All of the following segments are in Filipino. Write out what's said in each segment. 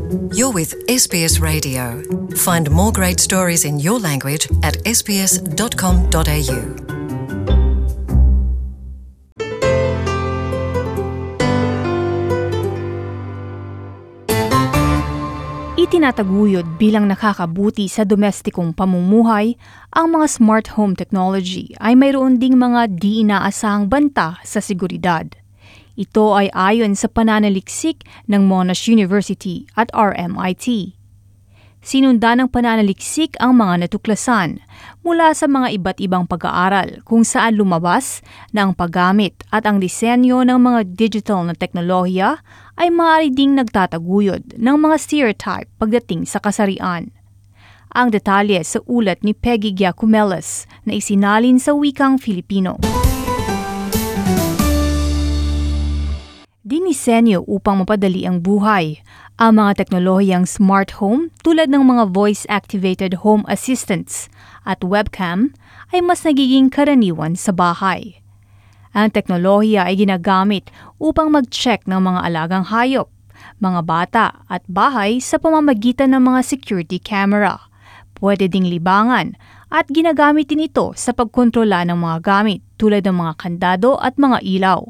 You're with SBS Radio. Find more great stories in your language at sbs.com.au. Itinataguyod bilang nakakabuti sa domestikong pamumuhay, ang mga smart home technology ay mayroon ding mga di inaasahang banta sa seguridad. Ito ay ayon sa pananaliksik ng Monash University at RMIT. Sinundan ng pananaliksik ang mga natuklasan mula sa mga iba't ibang pag-aaral kung saan lumabas na ang paggamit at ang disenyo ng mga digital na teknolohiya ay maaari ding nagtataguyod ng mga stereotype pagdating sa kasarian. Ang detalye sa ulat ni Peggy Giacomellis na isinalin sa wikang Filipino. Dinisenyo upang mapadali ang buhay. Ang mga teknolohiyang smart home tulad ng mga voice-activated home assistants at webcam ay mas nagiging karaniwan sa bahay. Ang teknolohiya ay ginagamit upang mag-check ng mga alagang hayop, mga bata at bahay sa pamamagitan ng mga security camera. Pwede ding libangan at ginagamit din ito sa pagkontrola ng mga gamit tulad ng mga kandado at mga ilaw.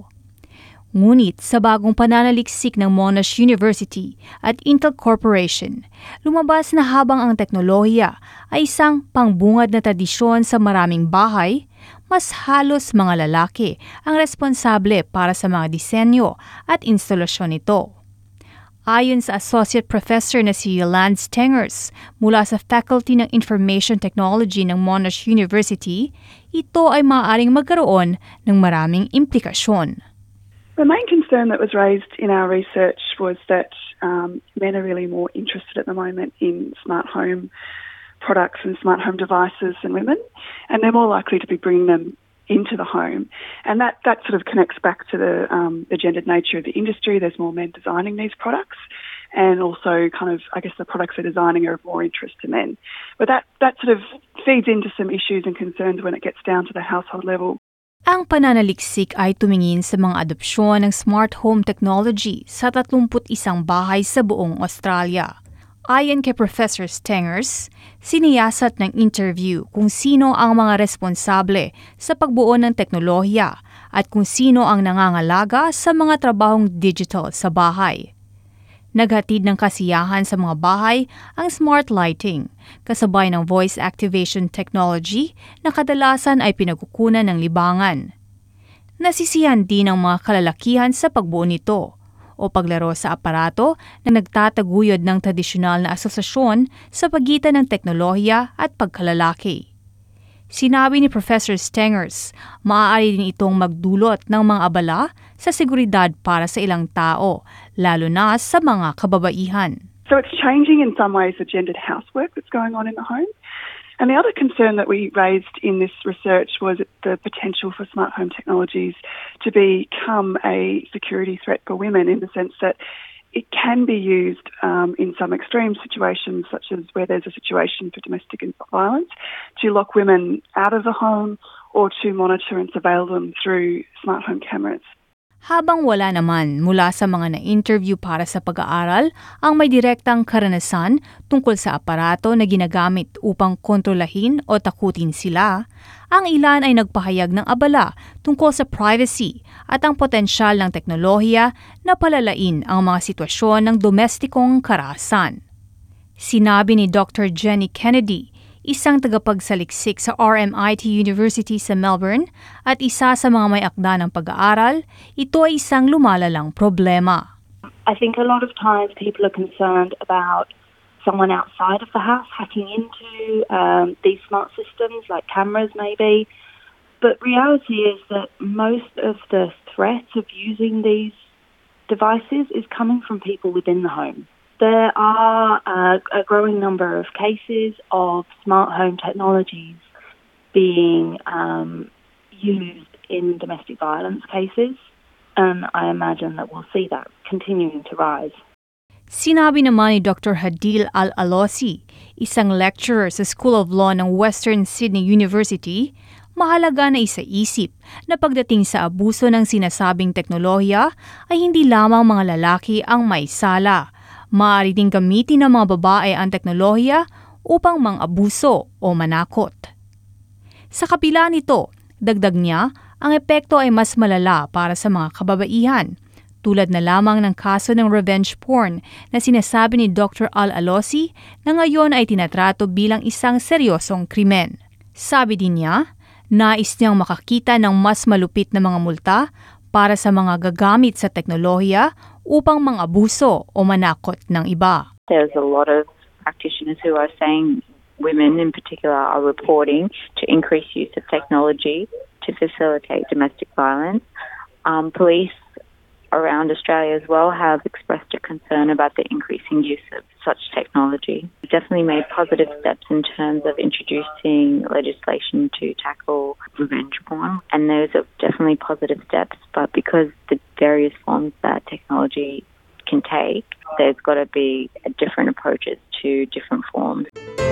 Ngunit sa bagong pananaliksik ng Monash University at Intel Corporation, lumabas na habang ang teknolohiya ay isang pangbungad na tradisyon sa maraming bahay, mas halos mga lalaki ang responsable para sa mga disenyo at instalasyon nito. Ayon sa Associate Professor na si Yolande Stengers mula sa Faculty ng Information Technology ng Monash University, ito ay maaaring magkaroon ng maraming implikasyon. The main concern that was raised in our research was that men are really more interested at the moment in smart home products and smart home devices than women, and they're more likely to be bringing them into the home. And that sort of connects back to the gendered nature of the industry. There's more men designing these products, and also kind of, I guess, the products they're designing are of more interest to men. But that sort of feeds into some issues and concerns when it gets down to the household level. Ang pananaliksik ay tumingin sa mga adopsyon ng smart home technology sa 31 bahay sa buong Australia. Ayon kay Professor Stengers, siniyasat ng interview kung sino ang mga responsable sa pagbuo ng teknolohiya at kung sino ang nangangalaga sa mga trabahong digital sa bahay. Naghatid ng kasiyahan sa mga bahay ang smart lighting, kasabay ng voice activation technology na kadalasan ay pinagkukunan ng libangan. Nasisiyahan din ang mga kalalakihan sa pagbuo nito o paglaro sa aparato na nagtataguyod ng tradisyonal na asosasyon sa pagitan ng teknolohiya at pagkalalaki. Sinabi ni Professor Stengers, maaari din itong magdulot ng mga abala sa seguridad para sa ilang tao, lalo na sa mga kababaihan. So it's changing in some ways the gendered housework that's going on in the home. And the other concern that we raised in this research was the potential for smart home technologies to become a security threat for women, in the sense that it can be used in some extreme situations, such as where there's a situation for domestic violence, to lock women out of the home or to monitor and surveil them through smart home cameras. Habang wala naman mula sa mga na-interview para sa pag-aaral ang may direktang karanasan tungkol sa aparato na ginagamit upang kontrolahin o takutin sila, ang ilan ay nagpahayag ng abala tungkol sa privacy at ang potensyal ng teknolohiya na palalain ang mga sitwasyon ng domestikong karahasan. Sinabi ni Dr. Jenny Kennedy, isang tagapagsaliksik sa RMIT University sa Melbourne at isa sa mga may akda ng pag-aaral, ito ay isang lumalalang problema. I think a lot of times people are concerned about someone outside of the house hacking into these smart systems, like cameras maybe. But reality is that most of the threat of using these devices is coming from people within the home. There are a growing number of cases of smart home technologies being used in domestic violence cases, and I imagine that we'll see that continuing to rise. Sinabi naman ni Dr. Hadil Al-Alosi, isang lecturer sa School of Law ng Western Sydney University, mahalaga na isaisip na pagdating sa abuso ng sinasabing teknolohiya ay hindi lamang mga lalaki ang may sala. Maaari ding gamitin ng mga babae ang teknolohiya upang mang-abuso o manakot. Sa kabila nito, dagdag niya, ang epekto ay mas malala para sa mga kababaihan, tulad na lamang ng kaso ng revenge porn na sinasabi ni Dr. Al-Alosi na ngayon ay tinatrato bilang isang seryosong krimen. Sabi din niya, nais niyang makakita ng mas malupit na mga multa para sa mga gagamit sa teknolohiya upang mang-abuso o manakot ng iba. There's a lot of practitioners who are saying women in particular are reporting to increased use of technology to facilitate domestic violence. Police around Australia as well have expressed a concern about the increasing use of such technology. We've definitely made positive steps in terms of introducing legislation to tackle revenge porn, and those are definitely positive steps, but because the various forms that technology can take, there's got to be different approaches to different forms.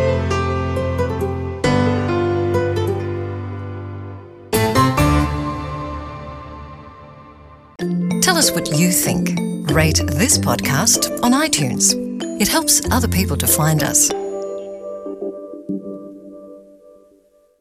Tell us what you think. Rate this podcast on iTunes. It helps other people to find us.